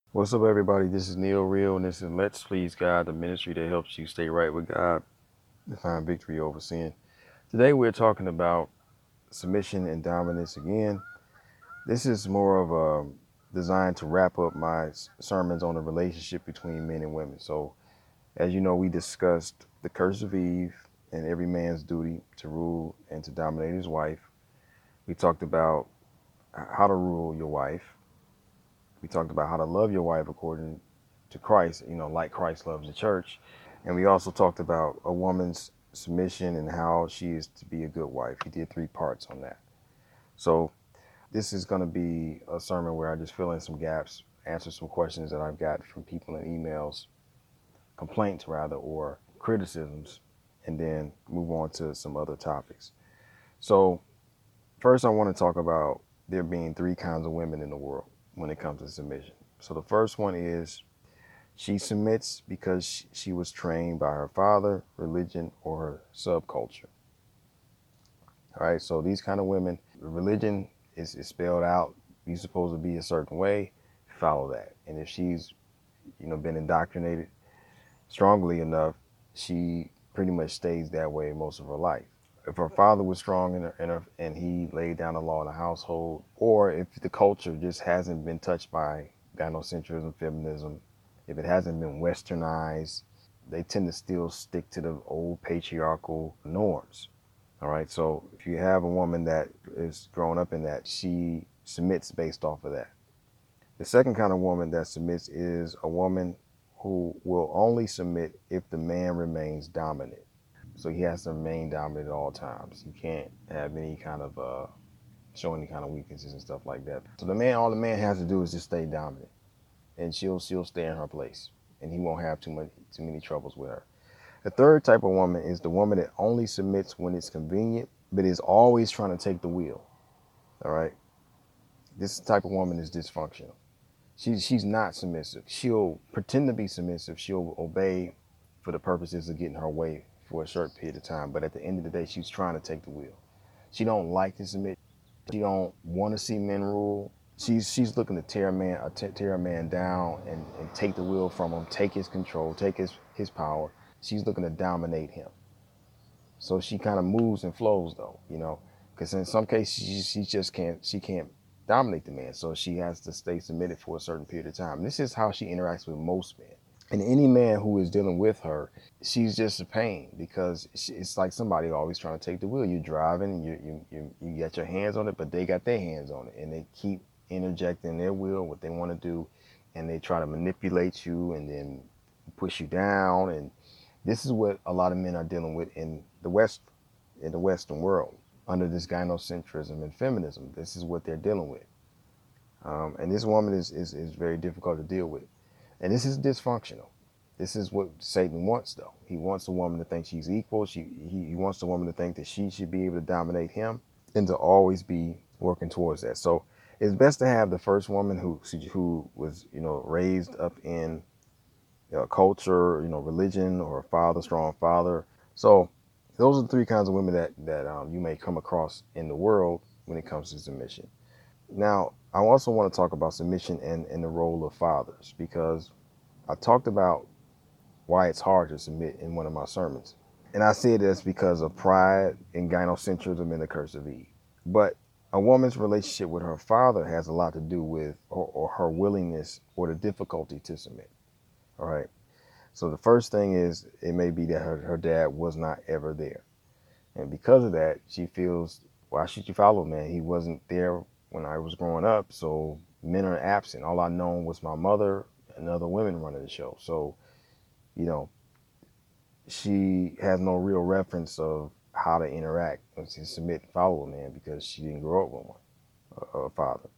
What's up, everybody? This is Neil Real, and this is Let's Please God, the ministry that helps you stay right with God and find victory over sin. Today, we're talking about submission and dominance again. This is more of a designed to wrap up my sermons on the relationship between men and women. So, as you know, we discussed the curse of Eve and every man's duty to rule and to dominate his wife. We talked about how to rule your wife. We talked about how to love your wife according to Christ, like Christ loves the church. And we also talked about a woman's submission and how she is to be a good wife. He did 3 parts on that. So this is going to be a sermon where I just fill in some gaps, answer some questions that I've got from people in emails, complaints rather, or criticisms, and then move on to some other topics. So first, I want to talk about there being 3 kinds of women in the world when it comes to submission. So the first one is she submits because she was trained by her father, religion, or her subculture. All right, so these kind of women, religion is spelled out. You're supposed to be a certain way, follow that. And if she's, been indoctrinated strongly enough, she pretty much stays that way most of her life. If her father was strong and he laid down the law in the household, or if the culture just hasn't been touched by gynocentrism, feminism, if it hasn't been westernized, they tend to still stick to the old patriarchal norms. All right. So if you have a woman that is growing up in that, she submits based off of that. The second kind of woman that submits is a woman who will only submit if the man remains dominant. So he has to remain dominant at all times. He can't have any kind of show any kind of weaknesses and stuff like that. So all the man has to do is just stay dominant, and she'll stay in her place, and he won't have too many troubles with her. The third type of woman is the woman that only submits when it's convenient, but is always trying to take the wheel. All right, this type of woman is dysfunctional. She's not submissive. She'll pretend to be submissive. She'll obey for the purposes of getting her way for a short period of time. But at the end of the day, she's trying to take the wheel. She don't like to submit. She don't want to see men rule. She's looking to tear a man down and take the wheel from him, take his control, take his power. She's looking to dominate him. So she kind of moves and flows though, because in some cases she just can't dominate the man. So she has to stay submitted for a certain period of time. This is how she interacts with most men. And any man who is dealing with her, she's just a pain because it's like somebody always trying to take the wheel. You're driving, and you get your hands on it, but they got their hands on it, and they keep interjecting their will, what they want to do, and they try to manipulate you and then push you down. And this is what a lot of men are dealing with in the Western world, under this gynocentrism and feminism. This is what they're dealing with. And this woman is very difficult to deal with. And this is dysfunctional. This is what Satan wants, though. He wants a woman to think she's equal. He wants the woman to think that she should be able to dominate him and to always be working towards that. So it's best to have the first woman who was, raised up in culture, religion, or a father, strong father. So those are the 3 kinds of women that you may come across in the world when it comes to submission. Now, I also want to talk about submission and the role of fathers, because I talked about why it's hard to submit in one of my sermons. And I said that's because of pride and gynocentrism and the curse of Eve. But a woman's relationship with her father has a lot to do with or her willingness or the difficulty to submit. All right. So the first thing is it may be that her dad was not ever there. And because of that, she feels, why should you follow man? He wasn't there when I was growing up. So men are absent. All I known was my mother and other women running the show. So, you know, she has no real reference of how to interact and to submit and follow a man because she didn't grow up with one, a father.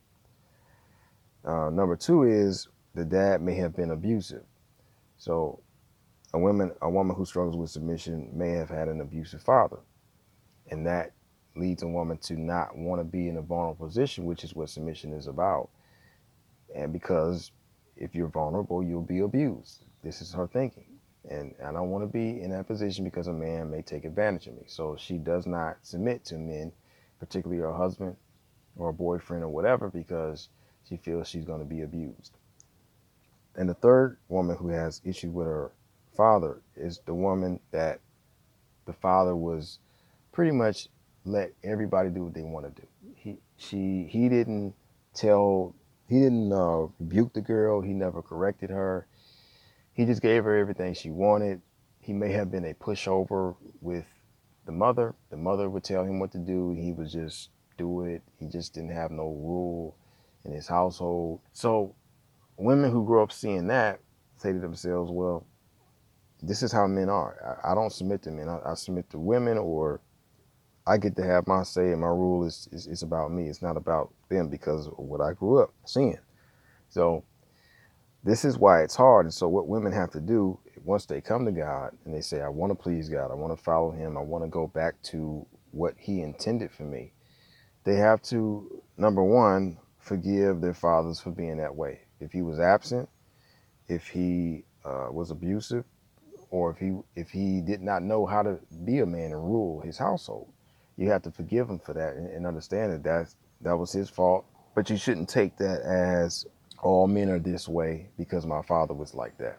Number 2 is the dad may have been abusive. So a woman who struggles with submission may have had an abusive father, and that leads a woman to not want to be in a vulnerable position, which is what submission is about. And because if you're vulnerable, you'll be abused. This is her thinking. And I don't want to be in that position because a man may take advantage of me. So she does not submit to men, particularly her husband or a boyfriend or whatever, because she feels she's going to be abused. And the third woman who has issue with her father is the woman that the father was pretty much let everybody do what they want to do. He didn't tell he didn't rebuke the girl. He never corrected her. He just gave her everything she wanted. He may have been a pushover with the mother. The mother would tell him what to do. He would just do it. He just didn't have no rule in his household. So women who grow up seeing that say to themselves, well, this is how men are. I don't submit to men. I submit to women, or I get to have my say, and my rule is about me. It's not about them because of what I grew up seeing. So this is why it's hard. And so what women have to do once they come to God and they say, I want to please God, I want to follow him, I want to go back to what he intended for me, they have to, number one, forgive their fathers for being that way. If he was absent, if he was abusive, or if he did not know how to be a man and rule his household, you have to forgive him for that and understand that was his fault. But you shouldn't take that as all men are this way because my father was like that.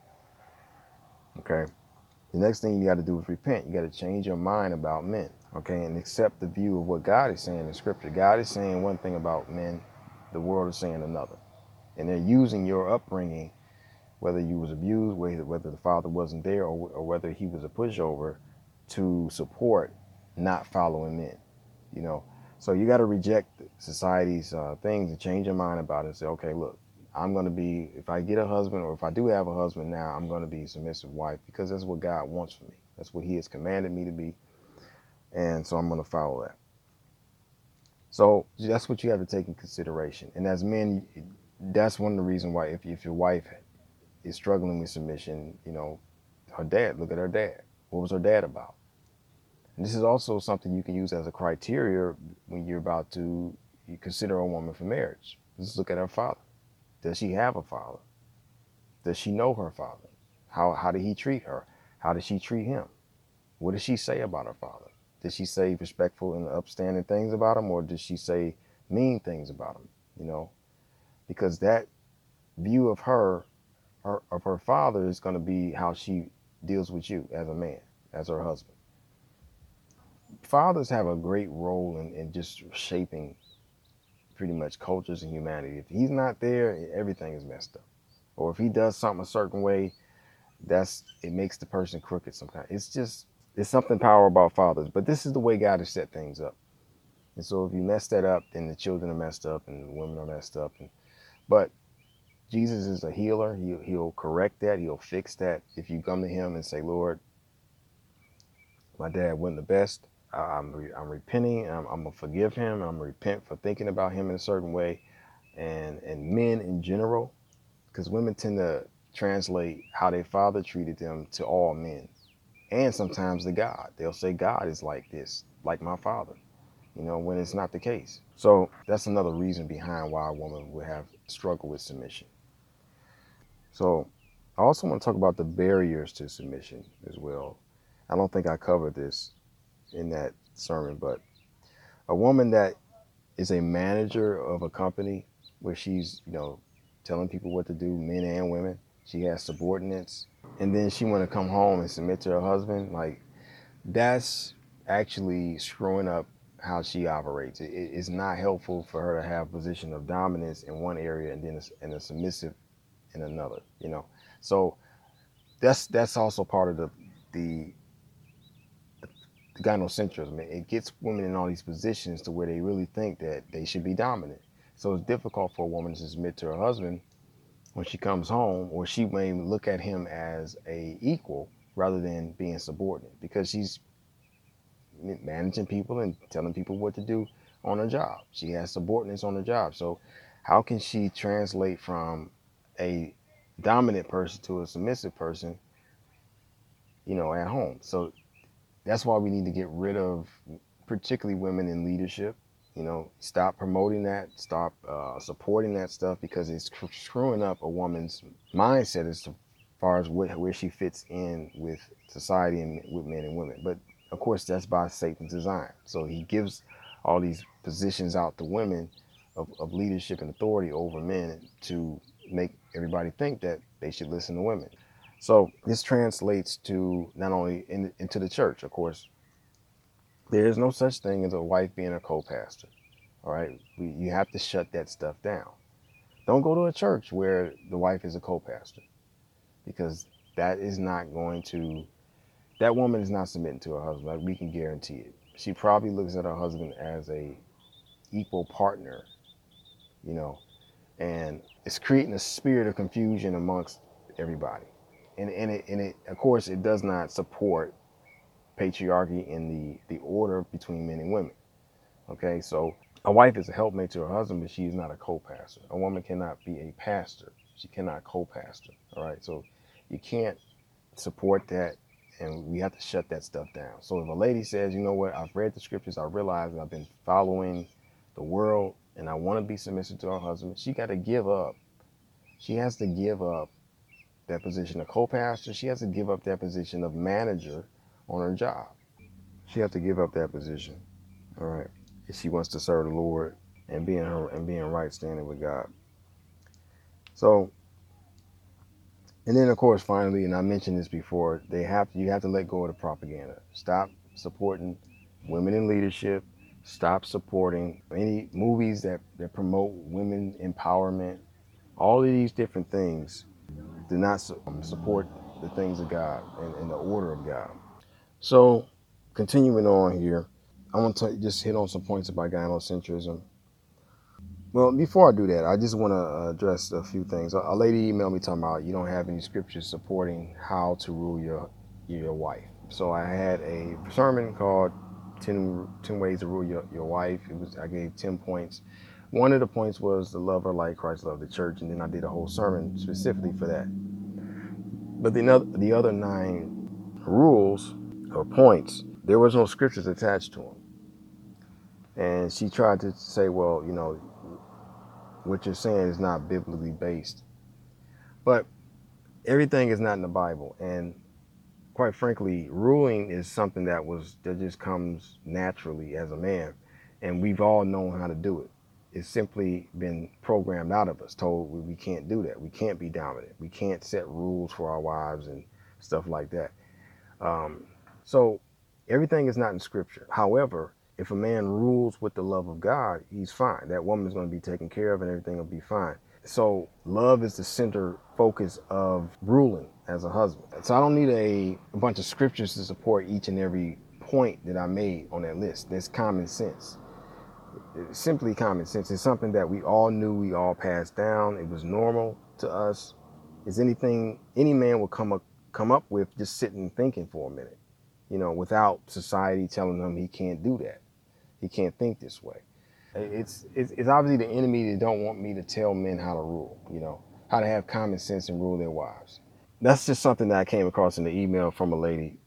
Okay. The next thing you got to do is repent. You got to change your mind about men. Okay, and accept the view of what God is saying in Scripture. God is saying one thing about men, the world is saying another, and they're using your upbringing, whether you was abused, whether the father wasn't there, or whether he was a pushover, to support not following men. You know, so you got to reject society's things and change your mind about it. And say, okay, look, I'm going to be, if I get a husband, or if I do have a husband now, I'm going to be a submissive wife because that's what God wants for me. That's what he has commanded me to be. And so I'm going to follow that. So that's what you have to take in consideration. And as men, that's one of the reasons why if your wife is struggling with submission, her dad, look at her dad. What was her dad about? And this is also something you can use as a criteria when you're about to consider a woman for marriage. Just look at her father. Does she have a father? Does she know her father? How did he treat her? How did she treat him? What did she say about her father? Did she say respectful and upstanding things about him, or did she say mean things about him? Because that view of her father is going to be how she deals with you as a man, as her husband. Fathers have a great role in just shaping pretty much cultures and humanity. If he's not there, everything is messed up. Or if he does something a certain way, it makes the person crooked sometimes. It's something powerful about fathers. But this is the way God has set things up. And so if you mess that up, then the children are messed up and the women are messed up. But Jesus is a healer. He'll correct that. He'll fix that. If you come to him and say, Lord, my dad wasn't the best. I'm repenting. I'm going to forgive him. I'm going to repent for thinking about him in a certain way. And men in general, because women tend to translate how their father treated them to all men. And sometimes to God. They'll say God is like this, like my father, when it's not the case. So that's another reason behind why a woman would have struggle with submission. So I also want to talk about the barriers to submission as well. I don't think I covered this in that sermon, but a woman that is a manager of a company where she's, telling people what to do, men and women, she has subordinates, and then she want to come home and submit to her husband, like that's actually screwing up how she operates. It's not helpful for her to have a position of dominance in one area and then a submissive in another, So that's also part of the gynocentrism. It gets women in all these positions to where they really think that they should be dominant. So it's difficult for a woman to submit to her husband when she comes home, or she may look at him as a equal rather than being subordinate because she's managing people and telling people what to do on her job. She has subordinates on her job. So how can she translate from a dominant person to a submissive person, at home? So that's why we need to get rid of particularly women in leadership. Stop promoting that, stop supporting that stuff, because it's screwing up a woman's mindset as far as where she fits in with society and with men and women. But of course, that's by Satan's design. So he gives all these positions out to women of leadership and authority over men to make everybody think that they should listen to women. So this translates to not only into the church, of course. There is no such thing as a wife being a co-pastor. All right, you have to shut that stuff down. Don't go to a church where the wife is a co-pastor, because that is not going to. That woman is not submitting to her husband. Like, we can guarantee it. She probably looks at her husband as a equal partner, you know, and it's creating a spirit of confusion amongst everybody. And it of course it does not support patriarchy in the order between men and women. Okay, so a wife is a helpmate to her husband, but she is not a co-pastor. A woman cannot be a pastor. She cannot co-pastor. All right, so you can't support that, and we have to shut that stuff down. So if a lady says, you know what, I've read the scriptures, I realize I've been following the world, and I want to be submissive to her husband, she got to give up. She has to give up that position of co-pastor. She has to give up that position of manager on her job. She has to give up that position. All right, if she wants to serve the Lord and be in right standing with God. So, and then of course, finally, and I mentioned this before, you have to let go of the propaganda. Stop supporting women in leadership. Stop supporting any movies that promote women empowerment. All of these different things do not support the things of God and the order of God. So, continuing on here, I want to just hit on some points about gynocentrism. Well, before I do that, I just want to address a few things. A lady emailed me talking about you don't have any scriptures supporting how to rule your wife. So I had a sermon called 10 Ways to Rule Your Wife. I gave 10 points. One of the points was to love her like Christ loved the church, and then I did a whole sermon specifically for that. But the other 9 rules or points, there was no scriptures attached to them. And she tried to say, well, what you're saying is not biblically based. But everything is not in the Bible. And quite frankly, ruling is something that just comes naturally as a man. And we've all known how to do it. It's simply been programmed out of us, told we can't do that. We can't be dominant. We can't set rules for our wives and stuff like that. So everything is not in scripture. However, if a man rules with the love of God, he's fine. That woman is going to be taken care of and everything will be fine. So love is the center focus of ruling as a husband. So I don't need a bunch of scriptures to support each and every point that I made on that list. That's common sense. It's simply common sense. It's something that we all knew, we all passed down. It was normal to us. It's anything any man will come up with just sitting and thinking for a minute, without society telling him he can't do that. He can't think this way. It's obviously the enemy that don't want me to tell men how to rule, how to have common sense and rule their wives. That's just something that I came across in the email from a lady.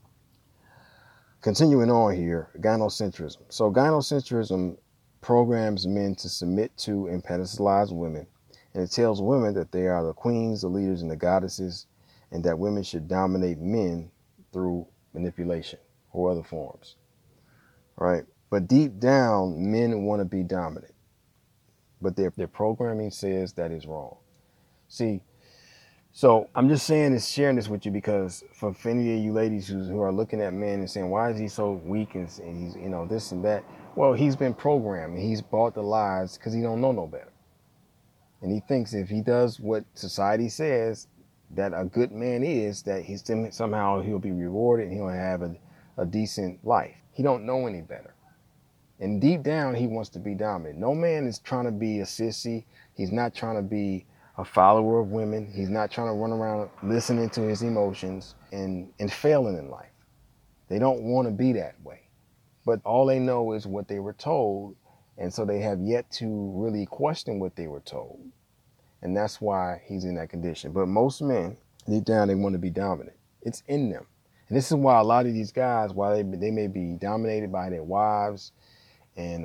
Continuing on here, gynocentrism. So gynocentrism programs men to submit to and pedestalize women. And it tells women that they are the queens, the leaders, and the goddesses, and that women should dominate men through manipulation or other forms. Right? But deep down, men want to be dominant. But their programming says that is wrong. See, so I'm just sharing this with you because for any of you ladies who are looking at men and saying, why is he so weak and he's, this and that? Well, he's been programmed and he's bought the lies because he don't know no better. And he thinks if he does what society says that a good man is, that somehow he'll be rewarded and he'll have a decent life. He don't know any better. And deep down, he wants to be dominant. No man is trying to be a sissy. He's not trying to be a follower of women. He's not trying to run around listening to his emotions and failing in life. They don't want to be that way. But all they know is what they were told. And so they have yet to really question what they were told. And that's why he's in that condition. But most men, deep down, they want to be dominant. It's in them. And this is why a lot of these guys, while they may be dominated by their wives and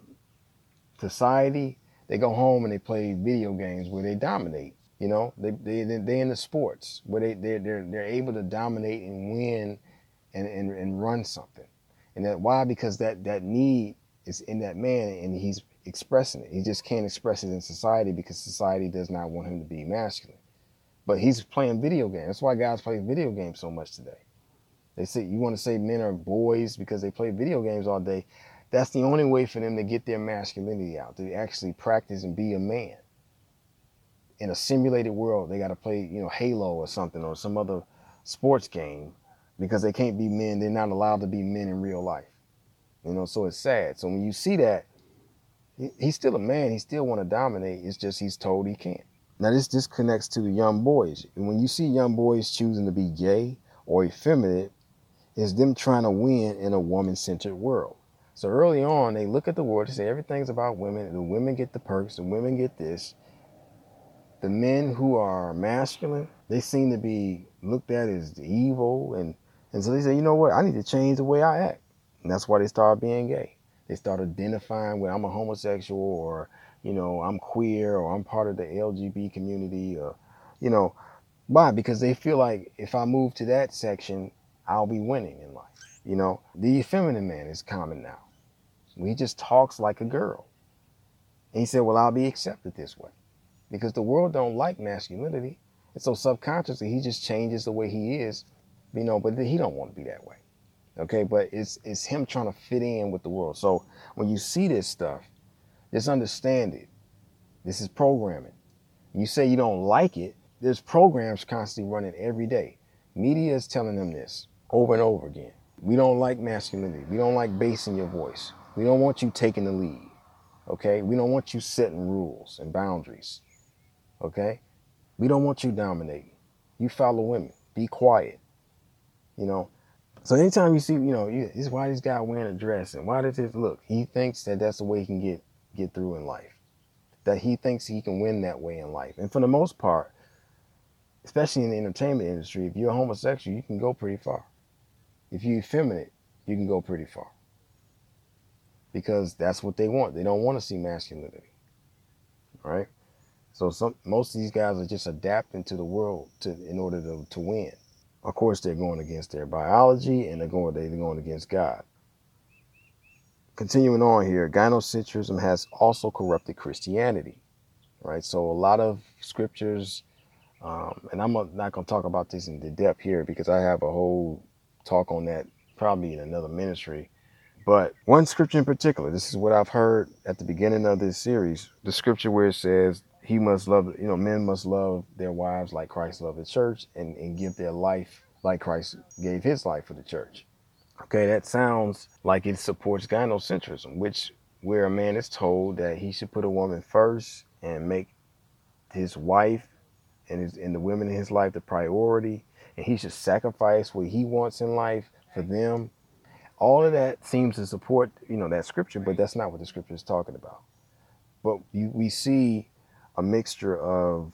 society, they go home and they play video games where they dominate. They in the sports where they're able to dominate and win and run something. And that why? Because that need is in that man, and expressing it. He just can't express it in society because society does not want him to be masculine. But he's playing video games. That's why guys play video games so much today. They say you want to say men are boys because they play video games all day. That's the only way for them to get their masculinity out, to actually practice and be a man. In a simulated world, they got to play, Halo or something or some other sports game because they can't be men. They're not allowed to be men in real life. So it's sad. So when you see that, he's still a man. He still want to dominate. It's just he's told he can't. Now this connects to the young boys. And when you see young boys choosing to be gay or effeminate, it's them trying to win in a woman-centered world. So early on, they look at the world and say everything's about women. The women get the perks. The women get this. The men who are masculine, they seem to be looked at as evil. And so they say, you know what? I need to change the way I act. And that's why they start being gay. They start identifying with I'm a homosexual or, I'm queer or I'm part of the LGBT community or, why? Because they feel like if I move to that section, I'll be winning in life. The effeminate man is common now. He just talks like a girl. And he said, well, I'll be accepted this way because the world don't like masculinity. And so subconsciously, he just changes the way he is, but he don't want to be that way. Okay, but it's him trying to fit in with the world. So when you see this stuff, just understand it. This is programming. You say you don't like it, there's programs constantly running every day. Media is telling them this over and over again. We don't like masculinity. We don't like bass in your voice. We don't want you taking the lead. Okay, we don't want you setting rules and boundaries. Okay, we don't want you dominating. You follow women. Be quiet. So anytime you see, this is why this guy wearing a dress and why does this look? He thinks that that's the way he can get through in life. That he thinks he can win that way in life. And for the most part, especially in the entertainment industry, if you're a homosexual, you can go pretty far. If you're effeminate, you can go pretty far. Because that's what they want. They don't want to see masculinity. All right? So most of these guys are just adapting to the world in order to win. Of course, they're going against their biology and they're going against God. Continuing on here, gynocentrism has also corrupted Christianity, right? So a lot of scriptures, and I'm not going to talk about this in depth here because I have a whole talk on that probably in another ministry. But one scripture in particular, this is what I've heard at the beginning of this series, the scripture where it says, men must love their wives like Christ loved the church and give their life like Christ gave his life for the church. Okay, that sounds like it supports gynocentrism, where a man is told that he should put a woman first and make his wife and the women in his life the priority, and he should sacrifice what he wants in life for them. All of that seems to support, that scripture, but that's not what the scripture is talking about. But we see a mixture of,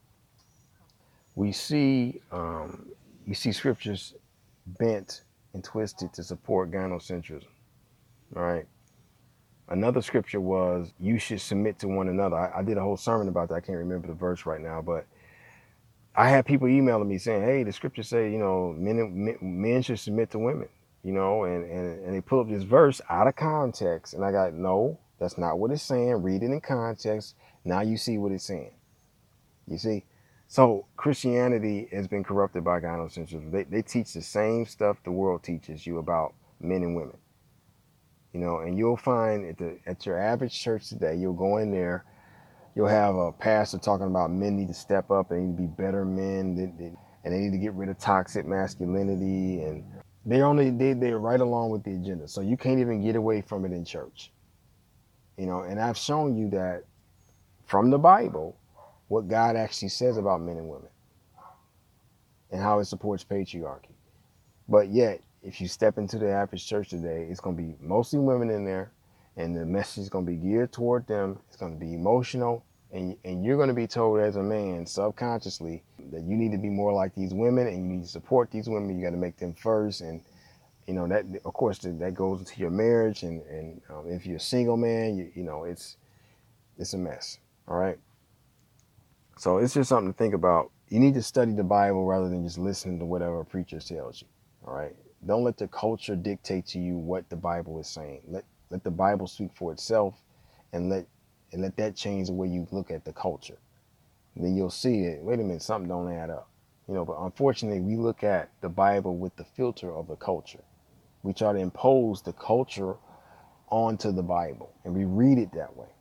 we see scriptures bent and twisted to support gynocentrism, right? Another scripture was, you should submit to one another. I did a whole sermon about that. I can't remember the verse right now, but I had people emailing me saying, hey, the scriptures say, men should submit to women, and they pull up this verse out of context. And I got, no, that's not what it's saying. Read it in context. Now you see what it's saying. You see? So Christianity has been corrupted by gynocentrism. They teach the same stuff the world teaches you about men and women. And you'll find at your average church today, you'll go in there, you'll have a pastor talking about men need to step up, they need to be better men, and they need to get rid of toxic masculinity, and they're right along with the agenda. So you can't even get away from it in church. And I've shown you that from the Bible, what God actually says about men and women and how it supports patriarchy. But yet, if you step into the average church today, it's going to be mostly women in there, and the message is going to be geared toward them. It's going to be emotional, and you're going to be told as a man subconsciously that you need to be more like these women and you need to support these women. You got to make them first, and that, of course, that goes into your marriage, and if you're a single man, it's a mess. All right. So it's just something to think about. You need to study the Bible rather than just listening to whatever a preacher tells you. All right. Don't let the culture dictate to you what the Bible is saying. Let the Bible speak for itself, and let that change the way you look at the culture. And then you'll see it. Wait a minute, something don't add up. But unfortunately, we look at the Bible with the filter of the culture. We try to impose the culture onto the Bible, and we read it that way.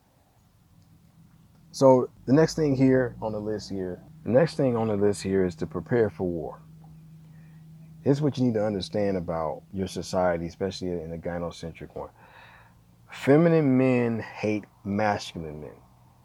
So the next thing on the list here is to prepare for war. Here's what you need to understand about your society, especially in a gynocentric one. Feminine men hate masculine men.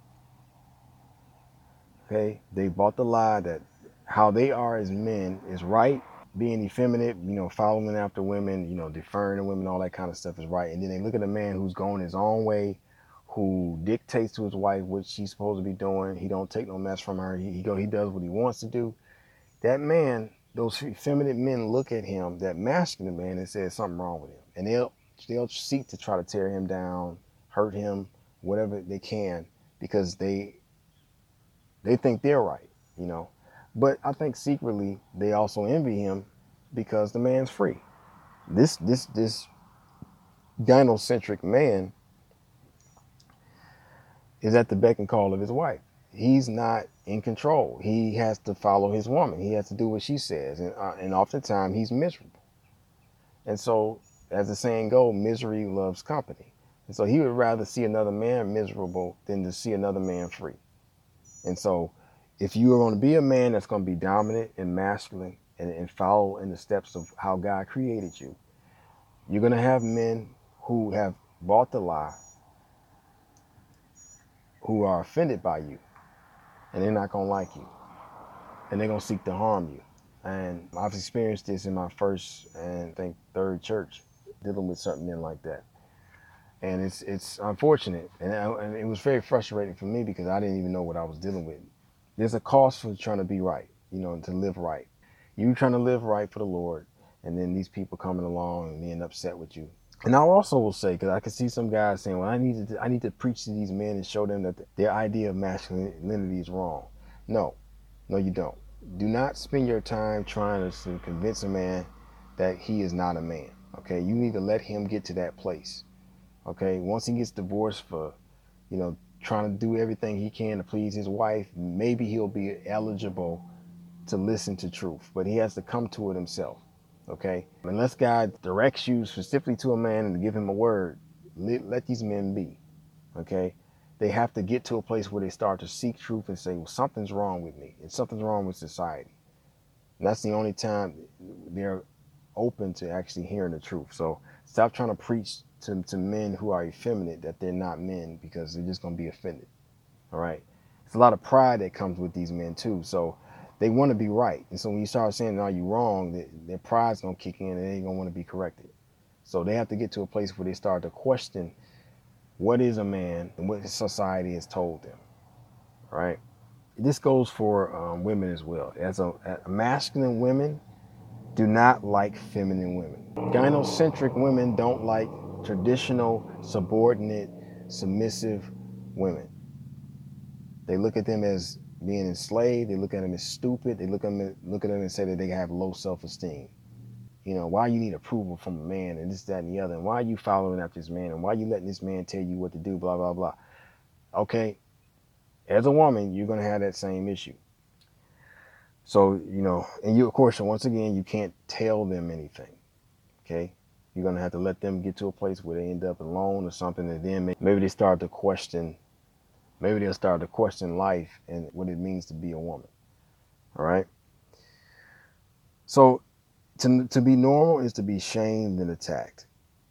Okay? They bought the lie that how they are as men is right. Being effeminate, following after women, deferring to women, all that kind of stuff is right. And then they look at a man who's going his own way, who dictates to his wife what she's supposed to be doing. He don't take no mess from her. He does what he wants to do. That man, those effeminate men look at him, that masculine man, and say something wrong with him. And they'll seek to try to tear him down, hurt him, whatever they can, because they think they're right, But I think secretly they also envy him because the man's free. This gynocentric man is at the beck and call of his wife. He's not in control. He has to follow his woman. He has to do what she says, and oftentimes he's miserable. And so, as the saying goes, misery loves company. And so he would rather see another man miserable than to see another man free. And so, if you are going to be a man that's going to be dominant and masculine and follow in the steps of how God created you, you're going to have men who have bought the lie, who are offended by you, and they're not going to like you, and they're going to seek to harm you. And I've experienced this in my first and I think third church, dealing with certain men like that. And it's unfortunate, and it was very frustrating for me because I didn't even know what I was dealing with. There's a cost for trying to be right, to live right. You trying to live right for the Lord, and then these people coming along and being upset with you. And I also will say, because I can see some guys saying, well, I need to preach to these men and show them that their idea of masculinity is wrong. No, you don't. Do not spend your time trying to convince a man that he is not a man. Okay, you need to let him get to that place. Okay, once he gets divorced for, trying to do everything he can to please his wife, maybe he'll be eligible to listen to truth, but he has to come to it himself. Okay, unless God directs you specifically to a man and to give him a word, let these men be. Okay, they have to get to a place where they start to seek truth and say, well, something's wrong with me, and something's wrong with society. And that's the only time they're open to actually hearing the truth. So stop trying to preach to men who are effeminate that they're not men, because they're just going to be offended. All right. It's a lot of pride that comes with these men too. So they want to be right. And so when you start saying, are you wrong, their pride's going to kick in and they ain't going to want to be corrected. So they have to get to a place where they start to question what is a man and what society has told them. All right. This goes for women as well. As a masculine women do not like feminine women. Gynocentric women don't like traditional, subordinate, submissive women. They look at them as being enslaved. They look at them as stupid. They look at them and say that they have low self-esteem. Why you need approval from a man and this, that, and the other, and why are you following after this man, and why are you letting this man tell you what to do, blah, blah, blah. Okay, as a woman, you're going to have that same issue. So, and you, of course, once again, you can't tell them anything. Okay, you're going to have to let them get to a place where they end up alone or something, and then maybe they start to question. Maybe they'll start to question life and what it means to be a woman. All right. So to be normal is to be shamed and attacked.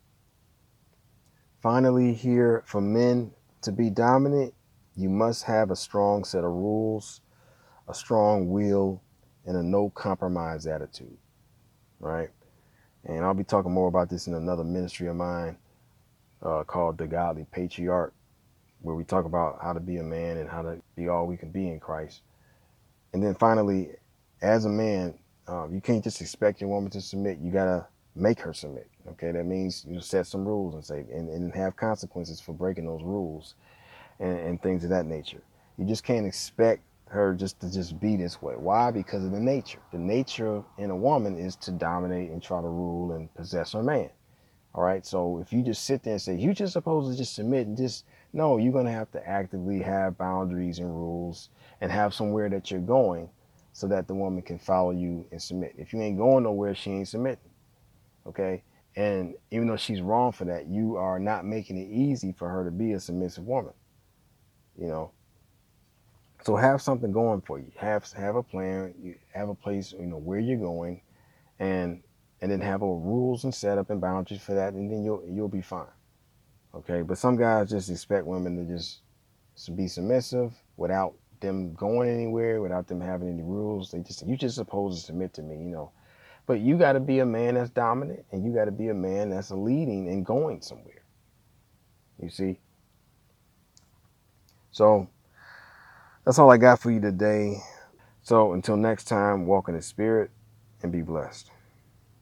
Finally, here, for men to be dominant, you must have a strong set of rules, a strong will, and a no compromise attitude. Right. And I'll be talking more about this in another ministry of mine called The Godly Patriarch, where we talk about how to be a man and how to be all we can be in Christ. And then finally, as a man, you can't just expect your woman to submit. You got to make her submit. Okay, that means you set some rules and say, and have consequences for breaking those rules and things of that nature. You just can't expect her just to be this way. Why? Because of the nature. The nature in a woman is to dominate and try to rule and possess her man. All right. So if you just sit there and say, you just supposed to just submit and just No, you're going to have to actively have boundaries and rules and have somewhere that you're going so that the woman can follow you and submit. If you ain't going nowhere, she ain't submitting. Okay. And even though she's wrong for that, you are not making it easy for her to be a submissive woman, you know. So have something going for you. Have a plan. You have a place, where you're going, and then have a rules and setup and boundaries for that, and then you'll be fine. Okay. But some guys just expect women to just be submissive without them going anywhere, without them having any rules. You just supposed to submit to me. But you got to be a man that's dominant, and you got to be a man that's leading and going somewhere. You see? So that's all I got for you today. So until next time, walk in the spirit and be blessed.